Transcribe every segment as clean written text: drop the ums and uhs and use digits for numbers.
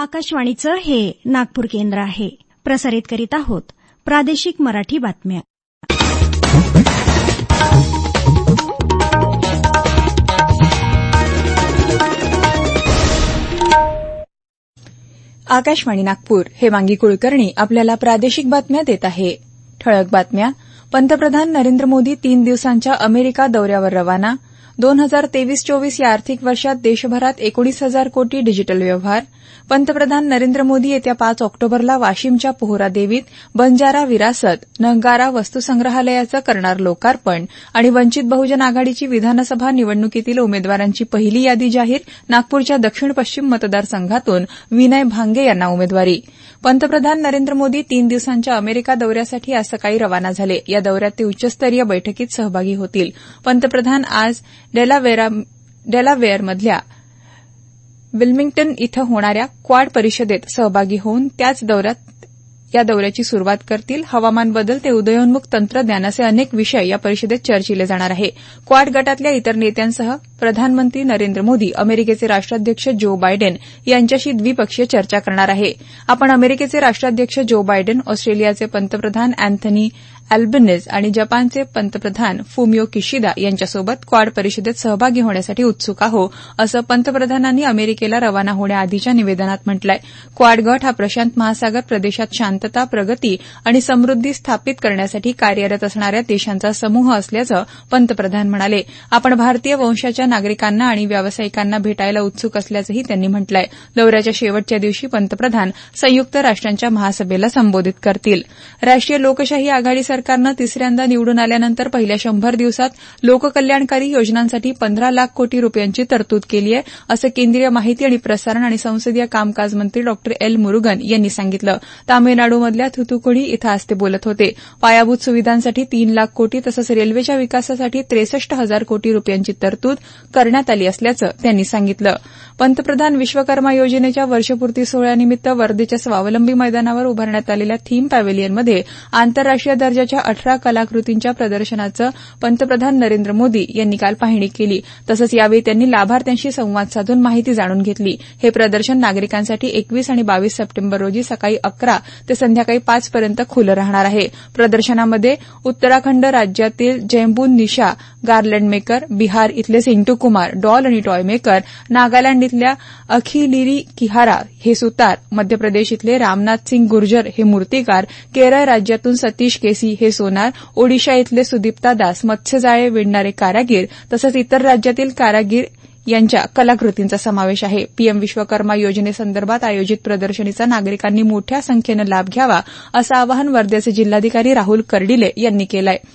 आकाशवाणीचं हे नागपूर केंद्र आहे. प्रसारित करीत आहोत प्रादेशिक मराठी बातम्या. आकाशवाणी नागपूर. हे वांगी कुलकर्णी आपल्याला प्रादेशिक बातम्या देत आहे. ठळक बातम्या. पंतप्रधान नरेंद्र मोदी 3 दिवसांच्या अमेरिका दौऱ्यावर रवाना. 2023-24 या आर्थिक वर्षात देशभरात 19,000 कोटी डिजिटल व्यवहार. पंतप्रधान नरेंद्र मोदी येत्या 5 ऑक्टोबरला वाशिमच्या पोहरादेवीत बंजारा विरासत नगारा वस्तुसंग्रहालयाचं करणार लोकार्पण. आणि वंचित बहुजन आघाडीची विधानसभा निवडणुकीतील उमेदवारांची पहिली यादी जाहीर. नागपूरच्या दक्षिण पश्चिम मतदारसंघातून विनय भांगे यांना उमेदवारी. पंतप्रधान नरेंद्र मोदी 3 दिवसांच्या अमेरिका दौऱ्यासाठी आज सकाळी रवाना झाले. या दौऱ्यात ते उच्चस्तरीय बैठकीत सहभागी होतील. पंतप्रधान आज डेलावेअरमधल्या विल्मिंग्टन इथं होणाऱ्या क्वाड परिषदेत सहभागी होऊन या दौऱ्याची सुरुवात करतील. हवामान बदल ते उदयोन्मुख तंत्रज्ञान असे अनेक विषय या परिषदेत चर्चिले जाणार आहे. क्वाड गटातल्या इतर नेत्यांसह प्रधानमंत्री नरेंद्र मोदी अमेरिकेचे राष्ट्राध्यक्ष जो बायडेन यांच्याशी द्विपक्षीय चर्चा करणार आहे. आपण अमेरिकेचे राष्ट्राध्यक्ष जो बायडेन, ऑस्ट्रेलियाचे पंतप्रधान अँथनी अल्बनेझ आणि जपानचे पंतप्रधान फुमियो किशिदा यांच्यासोबत क्वाड परिषदेत सहभागी होण्यासाठी उत्सुक आहो, असं पंतप्रधानांनी अमेरिकेला रवाना होण्याआधीच्या निवेदनात म्हटलंय. क्वाड गट हा प्रशांत महासागर प्रदेशात शांतता, प्रगती आणि समृद्धी स्थापित करण्यासाठी कार्यरत असणाऱ्या देशांचा समूह असल्याचं पंतप्रधान म्हणाले. आपण भारतीय वंशाच्या नागरिकांना आणि व्यावसायिकांना भेटायला उत्सुक असल्याचंही त्यांनी म्हटलंय. दौऱ्याच्या शेवटच्या दिवशी पंतप्रधान संयुक्त राष्ट्रांच्या महासभेला संबोधित करतील. राष्ट्रीय लोकशाही आघाडी सरकारनं तिसऱ्यांदा निवडून आल्यानंतर पहिल्या 100 दिवसात लोककल्याणकारी योजनांसाठी 15 लाख कोटी रुपयांची तरतूद केली आहे, असं केंद्रीय माहिती आणि प्रसारण आणि संसदीय कामकाज मंत्री डॉ. एल मुरुगन यांनी सांगितलं. तामिळनाडूमधल्या थुथुकुडी इथं आज ते बोलत होते. पायाभूत सुविधांसाठी 3 लाख कोटी तसंच रेल्वेच्या विकासासाठी 63,000 कोटी रुपयांची तरतूद करण्यात आली असल्याचं त्यांनी सांगितलं. पंतप्रधान विश्वकर्मा योजनेच्या वर्षपूर्ती सोहळ्यानिमित्त वर्धेच्या स्वावलंबी मैदानावर उभारण्यात आलेल्या थीम पॅव्हेलियनमध्ये आंतरराष्ट्रीय दर्जाच्या 18 कलाकृतींच्या प्रदर्शनाचं पंतप्रधान नरेंद्र मोदी यांनी काल पाहणी केली. तसंच यावेळी त्यांनी लाभार्थ्यांशी संवाद साधून माहिती जाणून घेतली. हे प्रदर्शन नागरिकांसाठी 21 आणि 22 सप्टेंबर रोजी सकाळी 11 ते संध्याकाळी 5 पर्यंत खुलं राहणार आहे. प्रदर्शनामध्ये उत्तराखंड राज्यातील जैम्बून निशा गार्लँड मेकर, बिहार इथले सिंटू कुमार डॉल आणि टॉय मेकर, नागालँड इथल्या अखिलिरी किहारा हे सुतार, मध्य प्रदेश इथले रामनाथ सिंग गुर्जर हे मूर्तिकार, केरळ राज्यातून सतीश केसी हे सोनार, ओडिशा इथले सुदीप्ता दास मत्स्यजाळे विणणारे कारागीर तसंच इतर राज्यातील कारागीर यांच्या कलाकृतींचा समावेश आहे. पीएम विश्वकर्मा योजनेसंदर्भात आयोजित प्रदर्शनीचा नागरिकांनी मोठ्या संख्येनं लाभ घ्यावा, असं आवाहन वर्ध्याचे जिल्हाधिकारी राहुल कर्डिले यांनी केलं आहे.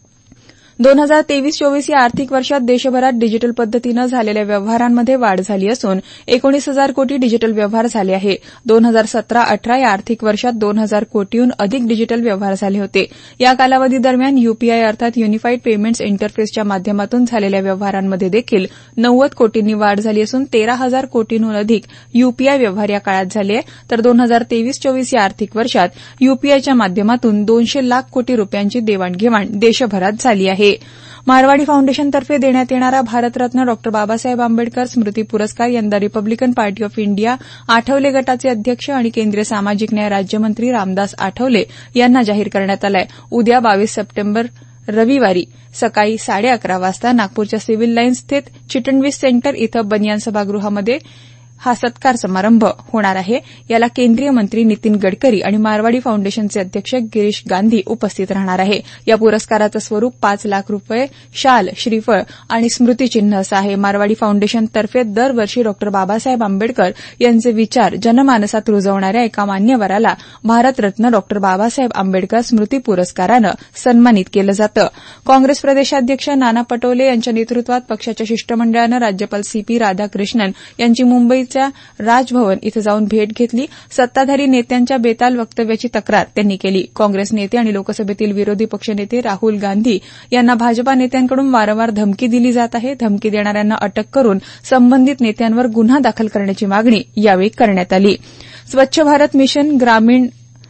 2023-24 या आर्थिक वर्षात देशभरात डिजिटल पद्धतीनं झालेल्या व्यवहारांमध्ये वाढ झाली असून 19,000 कोटी डिजिटल व्यवहार झाले आहे. 2017-18 या आर्थिक वर्षात 2,000 कोटीहून अधिक डिजिटल व्यवहार झाले होते. या कालावधीदरम्यान यूपीआय अर्थात युनिफाईड पेमेंट्स इंटरफेसच्या माध्यमातून झालेल्या व्यवहारांमध्ये देखील 90 कोटींनी वाढ झाली असून 13,000 कोटींहून अधिक यूपीआय व्यवहार या काळात झाले आहे. तर 2023-24 या आर्थिक वर्षात यूपीआयच्या माध्यमातून 200 लाख कोटी रुपयांची देवाणघेवाण देशभरात झाली आहे. मारवाडी फाउंडेशनतर्फे देण्यात येणारा भारतरत्न डॉ. बाबासाहेब आंबेडकर स्मृती पुरस्कार यंदा Republican party of India Athawale गटाचे अध्यक्ष आणि केंद्रीय सामाजिक न्याय राज्यमंत्री रामदास आठवले यांना जाहीर करण्यात आला आहे. उद्या 22 सप्टेंबर रविवारी सकाळी 11:30 वाजता नागपूरच्या सिव्हिल लाईन्स स्थित चिटणवीस सेंटर इथं बनियान सभागृहामध्ये हा सत्कार समारंभ होणार आहे. याला केंद्रीय मंत्री नितीन गडकरी आणि मारवाडी फाउंडेशनचे अध्यक्ष गिरीश गांधी उपस्थित राहणार आहे. या पुरस्काराचं स्वरूप 5 लाख रुपये, शाल, श्रीफळ आणि स्मृतिचिन्ह असं आहे. मारवाडी फाउंडेशनतर्फे दरवर्षी डॉ. बाबासाहेब आंबेडकर यांचे विचार जनमानसात रुजवणाऱ्या एका मान्यवराला भारतरत्न डॉ. बाबासाहेब आंबेडकर स्मृती पुरस्कारानं सन्मानित केलं जातं. काँग्रेस प्रदेशाध्यक्ष नाना पटोले यांच्या नेतृत्वात पक्षाच्या शिष्टमंडळानं राज्यपाल सीपी राधाकृष्णन यांची मुंबई राजभवन इथं जाऊन भेट घेतली. सत्ताधारी नेत्यांच्या बेताल वक्तव्याची तक्रार त्यांनी केली. काँग्रेस नेते आणि लोकसभेतील विरोधी पक्षनेते राहुल गांधी यांना भाजपा नेत्यांकडून वारंवार धमकी दिली जात आहे. धमकी देणाऱ्यांना अटक करून संबंधित नेत्यांवर गुन्हा दाखल करण्याची मागणी यावेळी करण्यात आली. स्वच्छ भारत मिशन ग्रामीण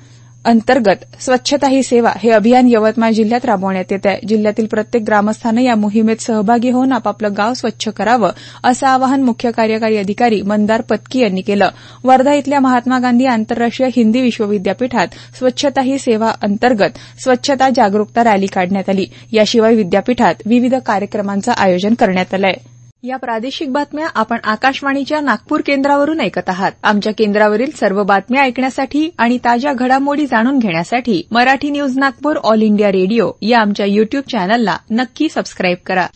अंतर्गत स्वच्छता ही सेवा हे अभियान यवतमाळ जिल्ह्यात राबवण्यात येत आहे. जिल्ह्यातील प्रत्येक ग्रामस्थानं या मोहिमेत सहभागी होऊन आपापलं गाव स्वच्छ करावं असं आवाहन मुख्य कार्यकारी अधिकारी मंदार पत्की यांनी केलं. वर्धा इथल्या महात्मा गांधी आंतरराष्ट्रीय हिंदी विश्वविद्यापीठात स्वच्छता ही सेवा अंतर्गत स्वच्छता जागरूकता रॅली काढण्यात आली. याशिवाय विद्यापीठात विविध कार्यक्रमांचं आयोजन करण्यात आलं आहे. या प्रादेशिक बातम्या आपण आकाशवाणीच्या नागपूर केंद्रावरून ऐकत आहात. आमच्या केंद्रावरील सर्व बातम्या ऐकण्यासाठी आणि ताज्या घडामोडी जाणून घेण्यासाठी Marathi news Nagpur all India radio या आमच्या युट्यूब चॅनलला नक्की सबस्क्राईब करा.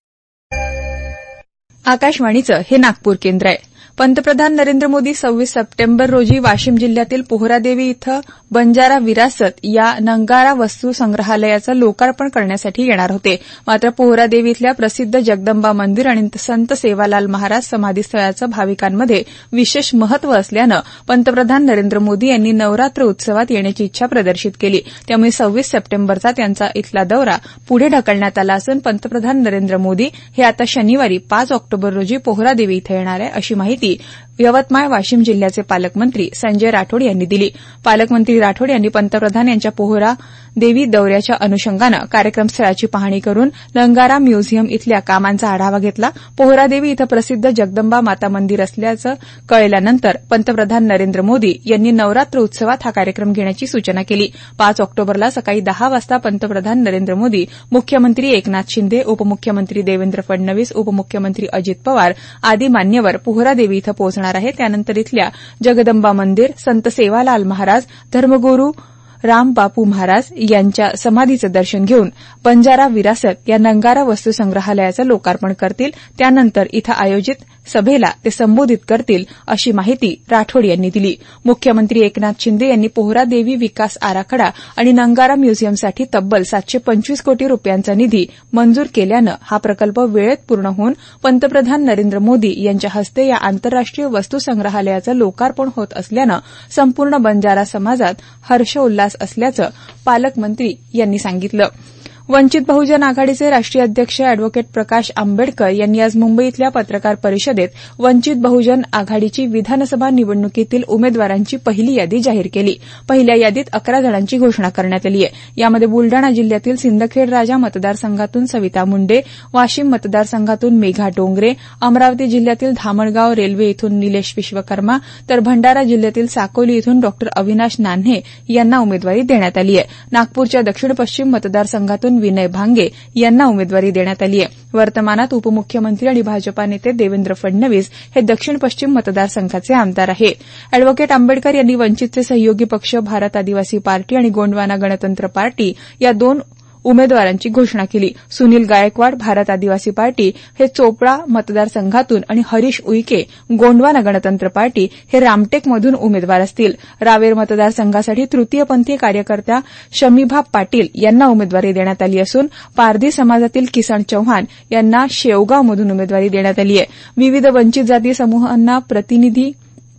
आकाशवाणीचं हे नागपूर केंद्र आहे. पंतप्रधान नरेंद्र मोदी 26 सप्टेंबर रोजी वाशिम जिल्ह्यातील पोहरादेवी इथं बंजारा विरासत या नंगारा वस्तू संग्रहालयाचं लोकार्पण करण्यासाठी येणार होते. मात्र पोहरादेवी इथल्या प्रसिद्ध जगदंबा मंदिर आणि संत सेवालाल महाराज समाधीस्थळाचं भाविकांमध्ये विशेष महत्व असल्यानं पंतप्रधान नरेंद्र मोदी यांनी नवरात्र उत्सवात येण्याची इच्छा प्रदर्शित केली. त्यामुळे 26 सप्टेंबरचा त्यांचा इथला दौरा पुढे ढकलण्यात आला असून पंतप्रधान नरेंद्र मोदी हे आता शनिवारी 5 ऑक्टोबर रोजी पोहरादेवी इथं येणार आहे, अशी माहिती यवतमाळ वाशिम जिल्ह्याचे पालकमंत्री संजय राठोड यांनी दिली. पालकमंत्री राठोड यांनी पंतप्रधान यांच्या पोहरा देवी दौऱ्याच्या अनुषंगानं कार्यक्रमस्थळाची पाहणी करून नंगारा म्युझियम इथल्या कामांचा आढावा घेतला. पोहरादेवी इथं प्रसिद्ध जगदंबा माता मंदिर असल्याचं कळल्यानंतर पंतप्रधान नरेंद्र मोदी यांनी नवरात्र उत्सवात हा कार्यक्रम घेण्याची सूचना केली. 5 ऑक्टोबरला सकाळी 10 वाजता पंतप्रधान नरेंद्र मोदी, मुख्यमंत्री एकनाथ शिंदे, उपमुख्यमंत्री देवेंद्र फडणवीस, उपमुख्यमंत्री अजित पवार आदी मान्यवर पोहरादेवी इथं पोहोचणार आहे. त्यानंतर इथल्या जगदंबा मंदिर, संत सेवालाल महाराज, धर्मगुरू राम बापू महाराज यांच्या समाधीचं दर्शन घेऊन बंजारा विरासत या नंगारा वस्तू संग्रहालयाचं लोकार्पण करतील. त्यानंतर इथं आयोजित सभेला ते संबोधित करतील, अशी माहिती राठोड यांनी दिली. मुख्यमंत्री एकनाथ शिंदे यांनी पोहरादेवी विकास आराखडा आणि नंगारा म्युझियमसाठी तब्बल 725 कोटी रुपयांचा निधी मंजूर केल्यानं हा प्रकल्प वेळेत पूर्ण होऊन पंतप्रधान नरेंद्र मोदी यांच्या हस्ते या आंतरराष्ट्रीय वस्तू संग्रहालयाचं लोकार्पण होत असल्यानं संपूर्ण बंजारा समाजात हर्षोल्लास असल्याचं पालकमंत्री यांनी सांगितलं. वंचित बहुजन आघाडीचे राष्ट्रीय अध्यक्ष अॅडव्होकेट प्रकाश आंबेडकर यांनी आज मुंबईतल्या पत्रकार परिषदेत वंचित बहुजन आघाडीची विधानसभा निवडणुकीतील उमेदवारांची पहिली यादी जाहीर केली. पहिल्या यादीत 11 जणांची घोषणा करण्यात आली आहे. यामध्ये बुलडाणा जिल्ह्यातील सिंदखेड राजा मतदारसंघातून सविता मुंडे, वाशिम मतदारसंघातून मेघा डोंगरे, अमरावती जिल्ह्यातील धामणगाव रेल्वे इथून निलेश विश्वकर्मा, तर भंडारा जिल्ह्यातील साकोली इथून डॉ अविनाश नान्हे यांना उमेदवारी देण्यात आली आहे. नागपूरच्या दक्षिण पश्चिम मतदारसंघातून विनय भांगे यांना उमेदवारी देण्यात आली आहे. वर्तमानात उपमुख्यमंत्री आणि भाजपा नेते देवेंद्र फडणवीस हे दक्षिण पश्चिम मतदारसंघाचे आमदार आहेत. अॅडव्होकेट आंबेडकर यांनी वंचितचे सहयोगी पक्ष भारत आदिवासी पार्टी आणि गोंडवाना गणतंत्र पार्टी या 2 उमेदवारांची घोषणा केली. सुनील गायकवाड भारत आदिवासी पार्टी हे चोपडा मतदारसंघातून आणि हरीश उईके गोंडवाना गणतंत्र पार्टी हे रामटेकमधून उमेदवार असतील. रावेर मतदारसंघासाठी तृतीयपंथीय कार्यकर्त्या शमीभा पाटील यांना उमेदवारी देण्यात आली असून पारधी समाजातील किसन चव्हाण यांना शेवगावमधून उमेदवारी देण्यात आली आहे. विविध वंचित जाती समूहांना प्रतिनिधी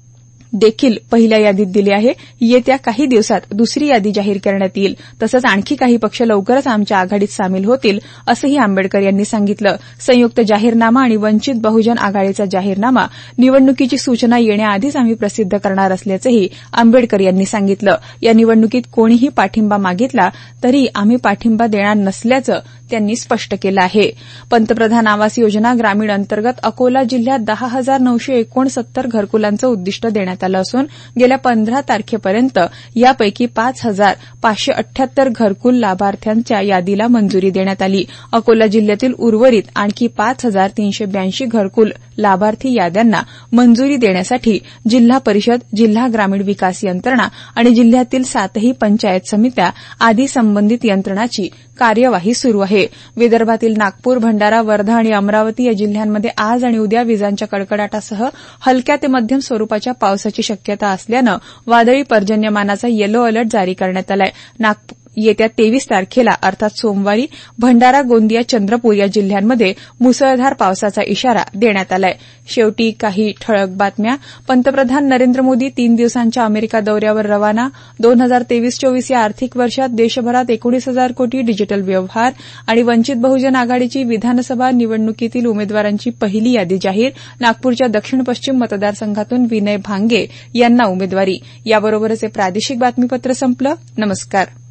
देखील पहिल्या यादीत दिले आहे. येत्या काही दिवसात दुसरी यादी जाहीर करण्यात येईल. तसंच आणखी काही पक्ष लवकरच आमच्या आघाडीत सामील होतील, असंही आंबेडकर यांनी सांगितलं. संयुक्त जाहीरनामा आणि वंचित बहुजन आघाडीचा जाहीरनामा निवडणुकीची सूचना येण्याआधीच आम्ही प्रसिद्ध करणार असल्याचंही आंबेडकर यांनी सांगितलं. या निवडणुकीत कोणीही पाठिंबा मागितला तरी आम्ही पाठिंबा देणार नसल्याचं त्यांनी स्पष्ट केलं आहे. पंतप्रधान आवास योजना ग्रामीण अंतर्गत अकोला जिल्ह्यात 10,969 घरकुलांचं उद्दिष्ट देण्यात आलं असून गेल्या 15 तारखेपर्यंत यापैकी 5,578 घरकुल लाभार्थ्यांच्या यादीला मंजुरी देण्यात आली. अकोला जिल्ह्यातील उर्वरित आणखी 5,382 घरकुल लाभार्थी याद्यांना मंजुरी देण्यासाठी जिल्हा परिषद, जिल्हा ग्रामीण विकास यंत्रणा आणि जिल्ह्यातील 7ही पंचायत समित्या आदी संबंधित यंत्रणाची कार्यवाही सुरू आहे. विदर्भातील नागपूर, भंडारा, वर्धा आणि अमरावती या जिल्ह्यांमध्ये आज आणि उद्या विजांच्या कडकडाटासह हलक्या ते मध्यम स्वरूपाच्या पावसाची शक्यता असल्यानं वादळी पर्जन्यमानाचा येलो अलर्ट जारी करण्यात आला आहे. येत्या 23 तारखेला अर्थात सोमवारी भंडारा, गोंदिया, चंद्रपूर या जिल्ह्यांमध्ये मुसळधार पावसाचा इशारा देण्यात आलाय. शेवटी काही ठळक बातम्या. पंतप्रधान नरेंद्र मोदी 3 दिवसांच्या अमेरिका दौऱ्यावर रवाना. 2023-24 या आर्थिक वर्षात देशभरात 19,000 कोटी डिजिटल व्यवहार आणि वंचित बहुजन आघाडीची विधानसभा निवडणुकीतील उमेदवारांची पहिली यादी जाहीर. नागपूरच्या दक्षिण पश्चिम मतदारसंघातून विनय भांगे यांना उमेदवारी. याबरोबरच हे प्रादेशिक बातमीपत्र संपलं. नमस्कार.